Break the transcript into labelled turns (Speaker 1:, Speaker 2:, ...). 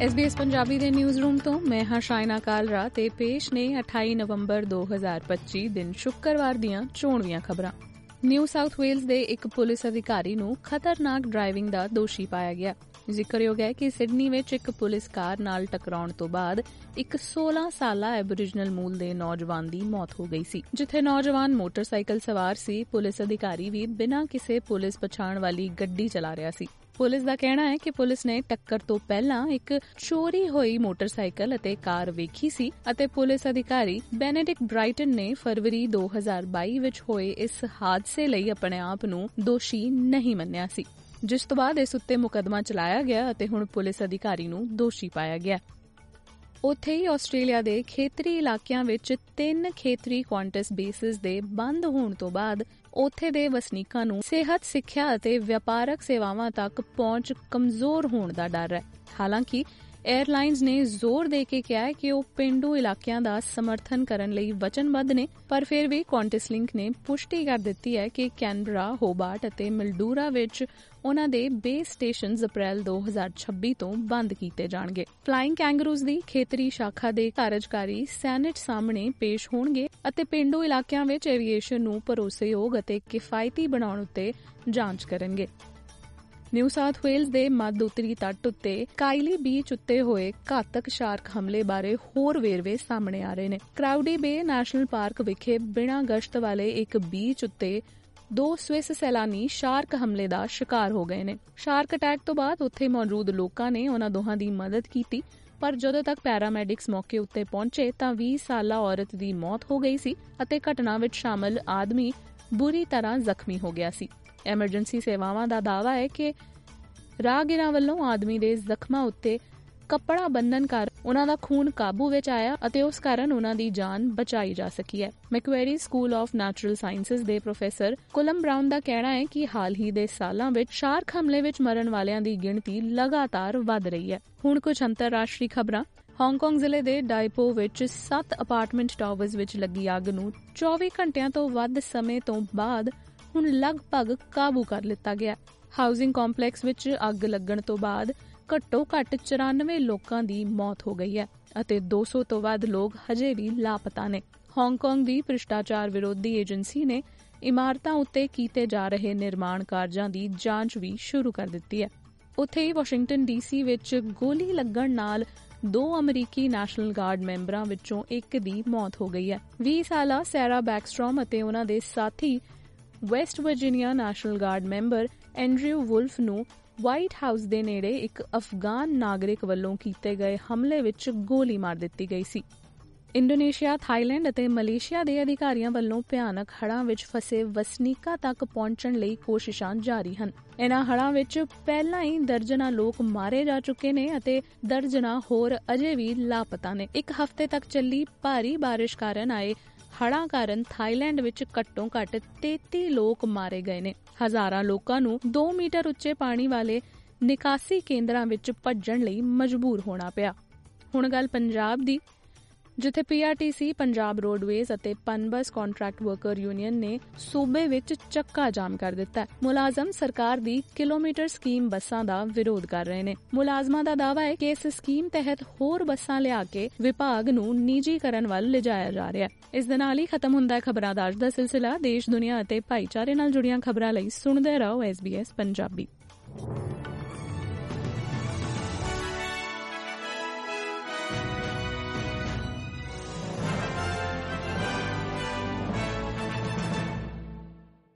Speaker 1: SBS Punjabi ਦੇ news room ਤੋਂ ਮੈਂ ਹਾਂ ਸ਼ਾਇਨਾ ਕਾਲਰਾ ਤੇ ਪੇਸ਼ ਨੇ 28 ਨਵੰਬਰ 2025 ਦਿਨ ਸ਼ੁੱਕਰਵਾਰ ਦੀਆਂ ਚੋਣਵੀਆਂ ਖਬਰਾਂ। ਨਿਊ ਸਾਊਥ ਵੇਲਜ਼ ਦੇ ਇੱਕ ਪੁਲਿਸ ਅਧਿਕਾਰੀ ਨੂੰ ਖਤਰਨਾਕ ਡਰਾਈਵਿੰਗ ਦਾ ਦੋਸ਼ੀ ਪਾਇਆ ਗਿਆ। ਜ਼ਿਕਰਯੋਗ ਹੈ ਕਿ ਸਿਡਨੀ ਵਿੱਚ ਇੱਕ ਪੁਲਿਸ ਕਾਰ ਨਾਲ ਟਕਰਾਉਣ ਤੋਂ ਬਾਅਦ ਇੱਕ 16 ਸਾਲਾ ਐਬੋਰੀਜਨਲ ਮੂਲ ਦੇ ਨੌਜਵਾਨ ਦੀ ਮੌਤ ਹੋ ਗਈ ਸੀ। ਜਿੱਥੇ ਨੌਜਵਾਨ ਮੋਟਰਸਾਈਕਲ ਸਵਾਰ ਸੀ, ਪੁਲਿਸ ਅਧਿਕਾਰੀ ਵੀ ਬਿਨਾਂ ਕਿਸੇ ਪੁਲਿਸ ਪਛਾਣ ਵਾਲੀ ਗੱਡੀ ਚਲਾ ਰਿਹਾ ਸੀ। ਪੁਲਿਸ ਦਾ ਕਹਿਣਾ ਹੈ ਕਿ ਪੁਲਿਸ ਨੇ ਟੱਕਰ ਤੋਂ ਪਹਿਲਾਂ ਇੱਕ ਚੋਰੀ ਹੋਈ ਮੋਟਰਸਾਈਕਲ ਅਤੇ ਕਾਰ ਵੇਖੀ ਸੀ ਅਤੇ ਪੁਲਿਸ ਅਧਿਕਾਰੀ ਬੈਨੇਡਿਕਟ ਬ੍ਰਾਈਟਨ ਨੇ ਫਰਵਰੀ 2022 ਵਿੱਚ ਹੋਏ ਇਸ ਹਾਦਸੇ ਲਈ ਆਪਣੇ ਆਪ ਨੂੰ ਦੋਸ਼ੀ ਨਹੀਂ ਮੰਨਿਆ ਸੀ, ਜਿਸ ਤੋਂ ਬਾਅਦ ਇਸ ਉੱਤੇ ਮੁਕੱਦਮਾ ਚਲਾਇਆ ਗਿਆ ਅਤੇ ਹੁਣ ਪੁਲਿਸ ਅਧਿਕਾਰੀ ਨੂੰ ਦੋਸ਼ੀ ਪਾਇਆ ਗਿਆ। ਉੱਥੇ ਹੀ ਆਸਟ੍ਰੇਲੀਆ ਦੇ ਖੇਤਰੀ ਇਲਾਕਿਆਂ ਵਿੱਚ 3 ਖੇਤਰੀ ਕੁਆਂਟਸ ਬੇਸਿਸ ਦੇ ਬੰਦ ਹੋਣ ਤੋਂ ਬਾਅਦ ਉੱਥੇ ਦੇ ਵਸਨੀਕਾਂ ਨੂੰ ਸਿਹਤ, ਸਿੱਖਿਆ ਅਤੇ ਵਪਾਰਕ ਸੇਵਾਵਾਂ ਤੱਕ ਪਹੁੰਚ ਕਮਜ਼ੋਰ ਹੋਣ ਦਾ ਡਰ ਹੈ। ਹਾਲਾਂਕਿ 에ਅਰਲਾਈਨਜ਼ ਨੇ ਜ਼ੋਰ ਦੇ ਕੇ ਕਿਹਾ ਹੈ ਕਿ ਉਹ ਪੇਂਡੂ ਇਲਾਕਿਆਂ ਦਾ ਸਮਰਥਨ ਕਰਨ ਲਈ ਵਚਨਬੱਧ ਨੇ, ਪਰ ਫਿਰ ਵੀ ਕੁਆਂਟਸਲਿੰਕ ਨੇ ਪੁਸ਼ਟੀ ਕਰ ਦਿੱਤੀ ਹੈ ਕਿ ਕੈਨਬਰਾ, ਹੋਬਾਰਟ ਅਤੇ ਮਿਲਡੂਰਾ ਵਿੱਚ ਉਨ੍ਹਾਂ ਦੇ ਬੇਸ ਸਟੇਸ਼ਨਜ਼ ਅਪ੍ਰੈਲ 2026 ਤੋਂ ਬੰਦ ਕੀਤੇ ਜਾਣਗੇ। ਫਲਾਇੰਗ ਕੈਂਗਰੂਜ਼ ਦੀ ਖੇਤਰੀ ਸ਼ਾਖਾ ਦੇ ਕਾਰਜਕਾਰੀ ਸੈਨੇਟ ਸਾਹਮਣੇ ਪੇਸ਼ ਹੋਣਗੇ ਅਤੇ ਪੇਂਡੂ ਇਲਾਕਿਆਂ ਵਿੱਚ ਐਵੀਏਸ਼ਨ ਨੂੰ ਭਰੋਸੇਯੋਗ ਅਤੇ ਕਿਫਾਇਤੀ ਬਣਾਉਣ ਉੱਤੇ ਜਾਂਚ ਕਰਨਗੇ। ਨਿਊ ਸਾਊਥ ਵੇਲਜ਼ ਦੇ ਮੱਧ ਉੱਤਰੀ ਤੱਟ ਉੱਤੇ ਕਾਇਲੀ ਬੀਚ ਉੱਤੇ ਹੋਏ ਘਾਤਕ ਸ਼ਾਰਕ ਹਮਲੇ ਬਾਰੇ ਹੋਰ ਵੇਰਵੇ ਸਾਹਮਣੇ ਆ ਰਹੇ ਨੇ। ਕਰਾਊਡੀ ਬੇ ਨੈਸ਼ਨਲ ਪਾਰਕ ਵਿਖੇ ਬਿਨਾਂ ਗਸ਼ਤ ਵਾਲੇ ਇੱਕ ਬੀਚ ਉੱਤੇ 2 ਸਵਿਸ ਸੈਲਾਨੀ ਸ਼ਾਰਕ ਹਮਲੇ ਦਾ ਸ਼ਿਕਾਰ ਹੋ ਗਏ ਨੇ। ਸ਼ਾਰਕ ਅਟੈਕ ਤੋਂ ਬਾਅਦ ਉੱਥੇ ਮੌਜੂਦ ਲੋਕਾਂ ਨੇ ਉਹਨਾਂ ਦੋਹਾਂ ਦੀ ਮਦਦ ਕੀਤੀ, ਪਰ ਜਦੋਂ ਤੱਕ ਪੈਰਾਮੈਡਿਕਸ ਮੌਕੇ ਉੱਤੇ ਪਹੁੰਚੇ ਤਾਂ 20 ਸਾਲਾ ਔਰਤ ਦੀ ਮੌਤ ਹੋ ਗਈ ਸੀ ਅਤੇ ਘਟਨਾ ਵਿੱਚ ਸ਼ਾਮਲ ਆਦਮੀ ਬੁਰੀ ਤਰ੍ਹਾਂ ਜ਼ਖਮੀ ਹੋ ਗਿਆ ਸੀ। ਐਮਰਜੈਂਸੀ ਸੇਵਾਵਾਂ ਦਾ ਦਾਅਵਾ ਹੈ ਕਿ ਰਾਹਗੀਰਾਂ ਵੱਲੋਂ ਆਦਮੀ ਦੇ ਜ਼ਖਮਾਂ ਉੱਤੇ ਕੱਪੜਾ ਬੰਨ੍ਹਣ ਕਾਰਨ ਉਨ੍ਹਾਂ ਦਾ ਖੂਨ ਕਾਬੂ ਵਿੱਚ ਆਇਆ ਅਤੇ ਉਸ ਕਾਰਨ ਉਨ੍ਹਾਂ ਦੀ ਜਾਨ ਬਚਾਈ ਜਾ ਸਕੀ ਹੈ। Macquarie school of natural sciences ਦੇ ਪ੍ਰੋਫੈਸਰ ਕੋਲਮ ਬਰਾਊਨ ਦਾ ਕਹਿਣਾ ਹੈ ਕਿ ਹਾਲ ਹੀ ਦੇ ਸਾਲਾਂ ਵਿੱਚ ਸ਼ਾਰਕ ਹਮਲੇ ਵਿੱਚ ਮਰਨ ਵਾਲਿਆਂ ਦੀ ਗਿਣਤੀ ਲਗਾਤਾਰ ਵਧ ਰਹੀ ਹੈ। ਹੁਣ ਕੁਝ ਅੰਤਰਰਾਸ਼ਟਰੀ ਖਬਰਾਂ। ਹਾਂਗਕਾਂਗ ਜ਼ਿਲ੍ਹੇ ਦੇ ਡਾਇਪੋ ਵਿੱਚ 7 ਅਪਾਰਟਮੈਂਟ ਟਾਵਰਜ਼ ਵਿੱਚ ਲੱਗੀ ਅੱਗ ਨੂੰ 24 ਘੰਟਿਆਂ ਤੋਂ ਵੱਧ ਸਮੇਂ ਤੋਂ ਬਾਅਦ ਹੁਣ ਲਗਭਗ ਕਾਬੂ ਕਰ ਲਿੱਤਾ ਗਿਆ। ਹਾਊਸਿੰਗ ਕੰਪਲੈਕਸ ਵਿੱਚ ਅੱਗ ਲੱਗਣ ਤੋਂ ਬਾਅਦ ਘੱਟੋ-ਘੱਟ 94 ਲੋਕਾਂ ਦੀ ਮੌਤ ਹੋ ਗਈ ਹੈ ਅਤੇ 200 ਤੋਂ ਵੱਧ ਲੋਕ ਹਜੇ ਵੀ ਲਾਪਤਾ ਨੇ। ਹਾਂਗਕਾਂਗ ਦੀ ਭ੍ਰਿਸ਼ਟਾਚਾਰ ਵਿਰੋਧੀ ਏਜੰਸੀ ਨੇ ਇਮਾਰਤਾਂ ਉੱਤੇ ਕੀਤੇ ਜਾ ਰਹੇ ਨਿਰਮਾਣ ਕਾਰਜਾਂ ਦੀ ਜਾਂਚ ਵੀ ਸ਼ੁਰੂ ਕਰ ਦਿੱਤੀ ਹੈ। ਉੱਥੇ ਹੀ ਵਾਸ਼ਿੰਗਟਨ ਡੀਸੀ ਵਿੱਚ ਗੋਲੀ ਲੱਗਣ ਨਾਲ 2 ਅਮਰੀਕੀ ਨੈਸ਼ਨਲ ਗਾਰਡ ਮੈਂਬਰਾਂ ਵਿੱਚੋਂ ਇੱਕ ਦੀ ਮੌਤ ਹੋ ਗਈ ਹੈ। 20 ਸਾਲਾ ਸੈਰਾ ਬੈਕਸਟ੍ਰੋਮ ਅਤੇ ਉਹਨਾਂ ਦੇ ਸਾਥੀ West Virginia national guard member Andrew Wolf ਨੂੰ ਵਾਈਟ ਹਾਊਸ ਦੇ ਨੇੜੇ ਇੱਕ ਅਫਗਾਨ ਨਾਗਰਿਕ ਵੱਲੋਂ ਕੀਤੇ ਗਏ ਹਮਲੇ ਵਿੱਚ ਗੋਲੀ ਮਾਰ ਦਿੱਤੀ ਗਈ ਸੀ। ਇੰਡੋਨੇਸ਼ੀਆ, ਥਾਈਲੈਂਡ ਅਤੇ ਮਲੇਸ਼ੀਆ ਦੇ ਅਧਿਕਾਰੀਆਂ ਵੱਲੋਂ ਭਿਆਨਕ ਹੜ੍ਹਾਂ ਵਿੱਚ ਫਸੇ ਵਸਨੀਕਾਂ ਤੱਕ ਪਹੁੰਚਣ ਲਈ ਕੋਸ਼ਿਸ਼ਾਂ ਜਾਰੀ ਹਨ। ਇਨ੍ਹਾਂ ਹੜ੍ਹਾਂ ਵਿੱਚ ਪਹਿਲਾਂ ਹੀ ਦਰਜਨਾਂ ਲੋਕ ਮਾਰੇ ਜਾ ਚੁੱਕੇ ਨੇ ਅਤੇ ਦਰਜਨਾਂ ਹੋਰ ਅਜੇ ਵੀ ਲਾਪਤਾ ਨੇ। ਇੱਕ ਹਫ਼ਤੇ ਤੱਕ ਚੱਲੀ ਭਾਰੀ ਬਾਰਿਸ਼ ਕਾਰਨ ਆਏ ਹੜ੍ਹਾਂ ਕਾਰਨ ਥਾਈਲੈਂਡ ਵਿੱਚ ਘੱਟੋ-ਘੱਟ 33 ਲੋਕ ਮਾਰੇ ਗਏ ਨੇ। ਹਜ਼ਾਰਾਂ ਲੋਕਾਂ ਨੂੰ 2 ਮੀਟਰ ਉੱਚੇ ਪਾਣੀ ਵਾਲੇ ਨਿਕਾਸੀ ਕੇਂਦਰਾਂ ਵਿੱਚ ਭੱਜਣ ਲਈ ਮਜਬੂਰ ਹੋਣਾ ਪਿਆ। ਹੁਣ ਗੱਲ ਪੰਜਾਬ ਦੀ, ਜਿੱਥੇ PRTC, ਪੰਜਾਬ ਰੋਡਵੇਜ਼ ਅਤੇ ਪਨਬਸ ਕੰਟਰੈਕਟ ਵਰਕਰ ਯੂਨੀਅਨ ਨੇ ਸੂਬੇ ਵਿੱਚ ਚੱਕਾ ਜਾਮ ਕਰ ਦਿੱਤਾ ਹੈ। ਮੁਲਾਜ਼ਮ ਸਰਕਾਰ ਦੀ ਕਿਲੋਮੀਟਰ ਸਕੀਮ ਬੱਸਾਂ ਦਾ ਵਿਰੋਧ ਕਰ ਰਹੇ ਨੇ। ਮੁਲਾਜ਼ਮਾਂ ਦਾ ਦਾਅਵਾ ਹੈ ਕਿ ਇਸ ਸਕੀਮ ਤਹਿਤ ਹੋਰ ਬੱਸਾਂ ਲਿਆ ਕੇ ਵਿਭਾਗ ਨੂੰ ਨਿੱਜੀਕਰਨ ਵੱਲ ਲਿਜਾਇਆ ਜਾ ਰਿਹਾ ਹੈ। ਇਸ ਦੇ ਨਾਲ ਹੀ ਖਤਮ ਹੁੰਦਾ ਹੈ ਖਬਰਾਂ ਦਾ ਅੱਜ ਦਾ ਸਿਲਸਿਲਾ। ਦੇਸ਼, ਦੁਨੀਆ ਅਤੇ ਭਾਈਚਾਰੇ ਨਾਲ ਜੁੜੀਆਂ ਖਬਰਾਂ ਲਈ ਸੁਣਦੇ ਰਹੋ SBS ਪੰਜਾਬੀ।